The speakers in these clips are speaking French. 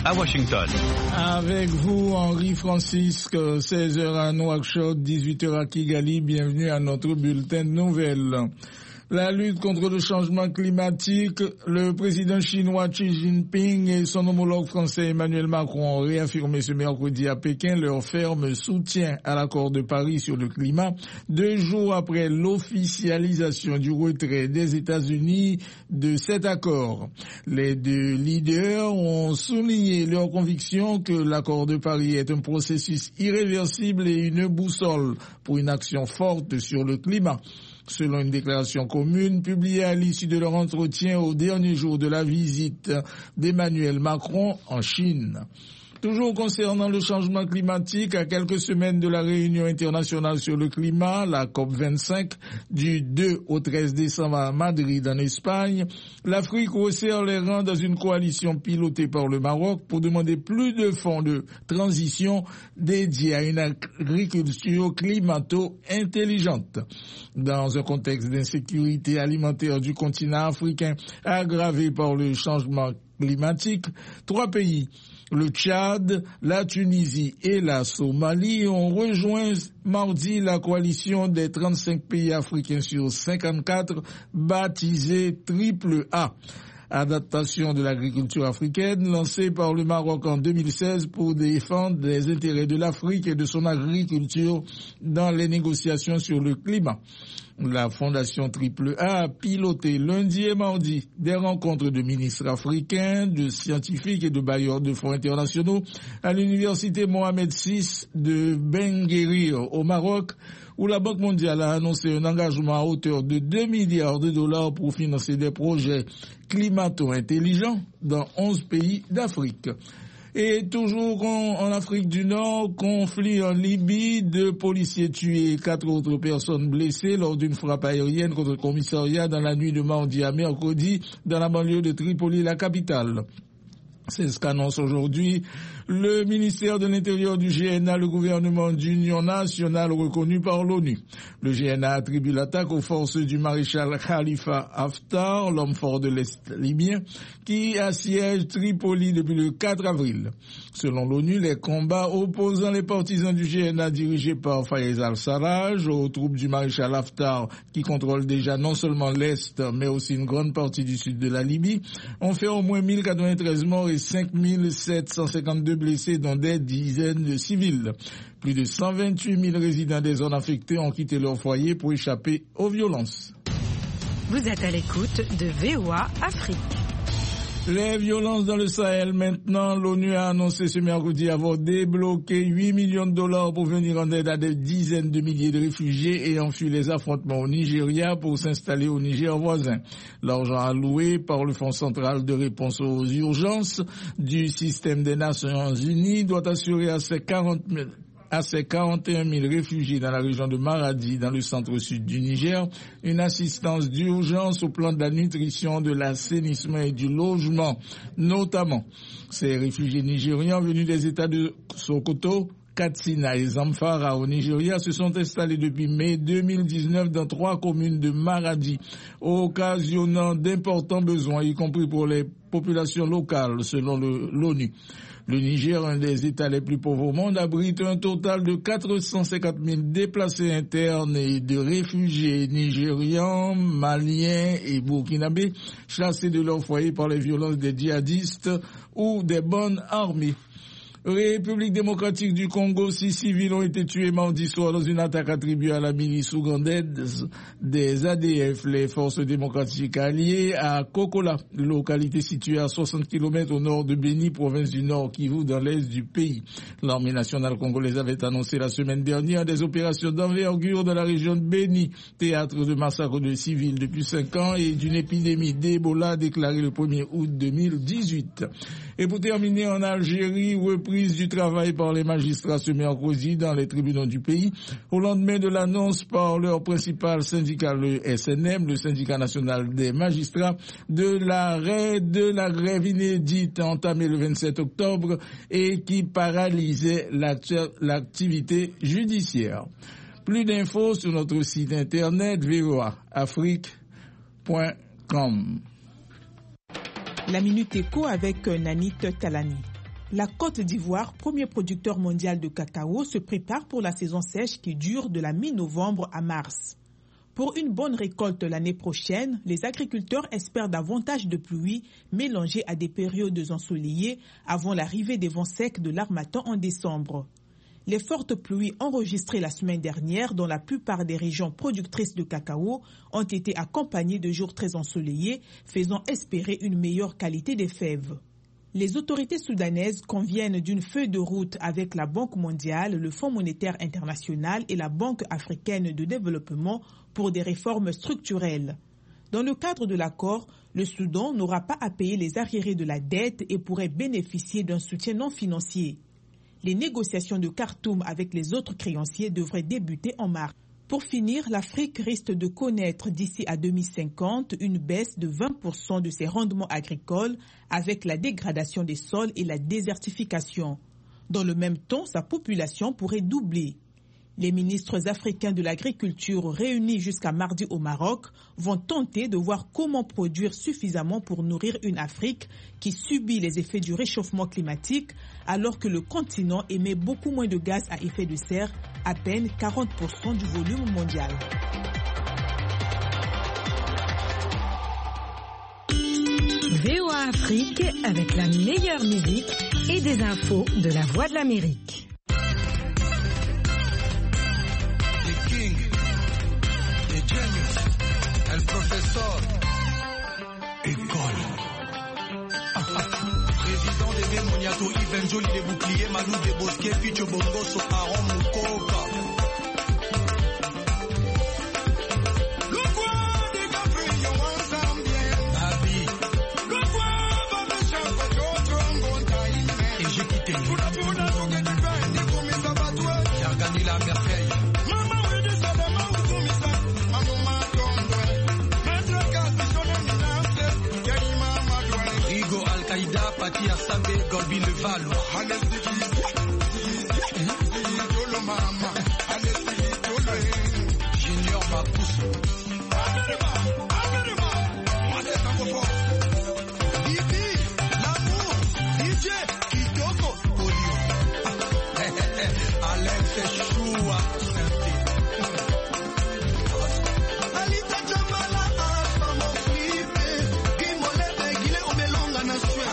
à Washington. Avec vous, Henri Francisque, 16h à Nouakchott, 18h à Kigali. Bienvenue à notre bulletin de nouvelles. La lutte contre le changement climatique, le président chinois Xi Jinping et son homologue français Emmanuel Macron ont réaffirmé ce mercredi à Pékin leur ferme soutien à l'accord de Paris sur le climat, 2 jours après l'officialisation du retrait des États-Unis de cet accord. Les 2 leaders ont souligné leur conviction que l'accord de Paris est un processus irréversible et une boussole pour une action forte sur le climat. Selon une déclaration commune publiée à l'issue de leur entretien au dernier jour de la visite d'Emmanuel Macron en Chine. Toujours concernant le changement climatique, à quelques semaines de la réunion internationale sur le climat, la COP25, du 2 au 13 décembre à Madrid en Espagne, l'Afrique resserre les rangs dans une coalition pilotée par le Maroc pour demander plus de fonds de transition dédiés à une agriculture climato-intelligente. Dans un contexte d'insécurité alimentaire du continent africain aggravé par le changement climatique, 3 pays, le Tchad, la Tunisie et la Somalie, ont rejoint mardi la coalition des 35 pays africains sur 54 baptisée AAA. Adaptation de l'agriculture africaine lancée par le Maroc en 2016 pour défendre les intérêts de l'Afrique et de son agriculture dans les négociations sur le climat. La fondation AAA a piloté lundi et mardi des rencontres de ministres africains, de scientifiques et de bailleurs de fonds internationaux à l'université Mohamed VI de Ben Guerir au Maroc, où la Banque mondiale a annoncé un engagement à hauteur de 2 milliards de dollars pour financer des projets climato-intelligents dans 11 pays d'Afrique. Et toujours en Afrique du Nord, conflit en Libye, 2 policiers tués et 4 autres personnes blessées lors d'une frappe aérienne contre le commissariat dans la nuit de mardi à mercredi dans la banlieue de Tripoli, la capitale. C'est ce qu'annonce aujourd'hui le ministère de l'Intérieur du GNA, le gouvernement d'union nationale reconnu par l'ONU. Le GNA attribue l'attaque aux forces du maréchal Khalifa Haftar, l'homme fort de l'Est libyen, qui assiège Tripoli depuis le 4 avril. Selon l'ONU, les combats opposant les partisans du GNA dirigés par Fayez al-Sarraj aux troupes du maréchal Haftar, qui contrôlent déjà non seulement l'Est, mais aussi une grande partie du sud de la Libye, ont fait au moins 1093 morts et 5752 blessés, dont des dizaines de civils. Plus de 128 000 résidents des zones affectées ont quitté leur foyer pour échapper aux violences. Vous êtes à l'écoute de VOA Afrique. Les violences dans le Sahel maintenant. L'ONU a annoncé ce mercredi avoir débloqué 8 millions de dollars pour venir en aide à des dizaines de milliers de réfugiés ayant fui les affrontements au Nigeria pour s'installer au Niger voisin. L'argent alloué par le Fonds central de réponse aux urgences du système des Nations Unies doit assurer à ces 41 000 réfugiés dans la région de Maradi, dans le centre-sud du Niger, une assistance d'urgence au plan de la nutrition, de l'assainissement et du logement, notamment. Ces réfugiés nigérians venus des États de Sokoto, Katsina et Zamfara au Nigeria se sont installés depuis mai 2019 dans 3 communes de Maradi, occasionnant d'importants besoins, y compris pour les populations locales, selon l'ONU. Le Niger, un des États les plus pauvres au monde, abrite un total de 450 000 déplacés internes et de réfugiés nigérians, maliens et burkinabés, chassés de leur foyer par les violences des djihadistes ou des bandes armées. République démocratique du Congo, 6 civils ont été tués mardi soir dans une attaque attribuée à la milice ougandaise des ADF, les forces démocratiques alliées, à Kokola, localité située à 60 km au nord de Béni, province du Nord Kivu, dans l'est du pays. L'armée nationale congolaise avait annoncé la semaine dernière des opérations d'envergure dans la région de Béni, théâtre de massacres de civils depuis 5 ans et d'une épidémie d'Ebola déclarée le 1er août 2018. Et pour terminer, en Algérie, reprise du travail par les magistrats ce mercredi dans les tribunaux du pays, au lendemain de l'annonce par leur principal syndicat, le SNM, le syndicat national des magistrats, de l'arrêt de la grève inédite entamée le 27 octobre et qui paralysait l'activité judiciaire. Plus d'infos sur notre site internet voaafrique.com. La Minute Éco avec Nanit Talani. La Côte d'Ivoire, premier producteur mondial de cacao, se prépare pour la saison sèche qui dure de la mi-novembre à mars. Pour une bonne récolte l'année prochaine, les agriculteurs espèrent davantage de pluie mélangées à des périodes ensoleillées avant l'arrivée des vents secs de l'harmattan en décembre. Les fortes pluies enregistrées la semaine dernière dans la plupart des régions productrices de cacao ont été accompagnées de jours très ensoleillés, faisant espérer une meilleure qualité des fèves. Les autorités soudanaises conviennent d'une feuille de route avec la Banque mondiale, le Fonds monétaire international et la Banque africaine de développement pour des réformes structurelles. Dans le cadre de l'accord, le Soudan n'aura pas à payer les arriérés de la dette et pourrait bénéficier d'un soutien non financier. Les négociations de Khartoum avec les autres créanciers devraient débuter en mars. Pour finir, l'Afrique risque de connaître d'ici à 2050 une baisse de 20% de ses rendements agricoles avec la dégradation des sols et la désertification. Dans le même temps, sa population pourrait doubler. Les ministres africains de l'agriculture réunis jusqu'à mardi au Maroc vont tenter de voir comment produire suffisamment pour nourrir une Afrique qui subit les effets du réchauffement climatique alors que le continent émet beaucoup moins de gaz à effet de serre, à peine 40% du volume mondial. VOA Afrique avec la meilleure musique et des infos de la Voix de l'Amérique. El professeur École Président de Moniato Yves Njoli de Bouclier Malou de Bosquet Picho Bongoso Aaron Mukoka Le roi des Gabriel ensemble Nabi Le roi va me chanter d'autres en bon time et j'ai quitté Pouna Pouna Touré du pain des commis Sabatoué qui a gagné la merveille Maman oui du Sadama ou Toumisa Maman Al-Qaïda, Pati Assambe, Golbi le Valo. Junior Mapoussou. Bibi, l'amour, DJ, Kitoko, Polio. Alex Choua, Alita Jamala, Asma Flippe, Guimolette, Guilé, Omelonga, Nasue.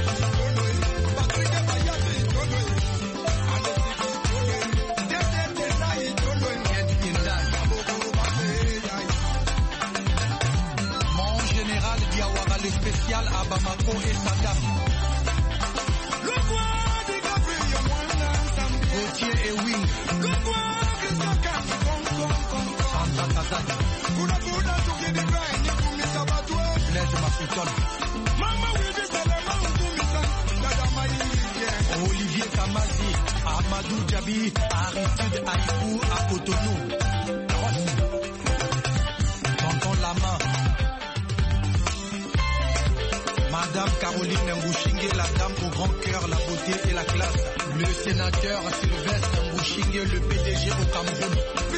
Spécial à Bamako et Saddam. Le roi des Gabriel Gauthier et Wing. Le roi des Sokas. Sandra Kazani. Pouna Pouna Touré des Bains. Nikoumi Sabatoué. Blaise Mafouton. Mama Widi Salama Oukoumisa. Dada Maïlien. Olivier Kamazi. Amadou Djabi. Aristide Aïkou à Cotonou. Tonton Lama. Madame Caroline Mbouchingue, la dame au grand cœur, la beauté et la classe. Le sénateur Sylvestre Mbouchingue, le PDG au Cameroun.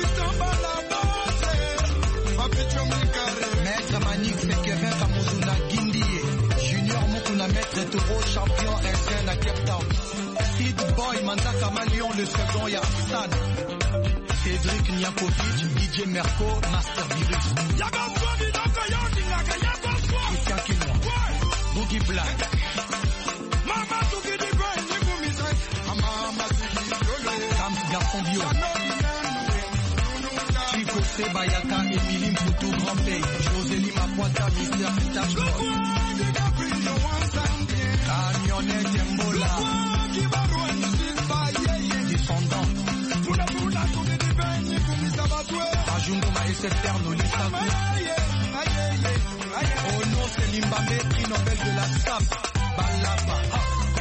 Maître Manik Sekevin Kamuzuna Guindie. Junior Mukuna Maître Toro, champion RCN à Cape Town. Sid Boy Mandaka Malion, le second Yassan. Cédric Niakovic, DJ Merco, Master Virus. Christian Kinois. Boogie Black. Mama Touki di Bain, Nikoumisa. Mama Touki Dole. Camp Garçon Bio. Chico Sebayaka, Émilie Mpoutou, Grand Pays. Josélie Mapoita, Mister Stash. Le roi de Gabriel ensemble. Camionnette Mbola. Descendant. Pouna Pouna Touki di Bain, Nikoumisa Batoué. Ajungo SFR, Nolisakou. Oh non, c'est Limbabé, prix Nobel de la SAP. Balaba.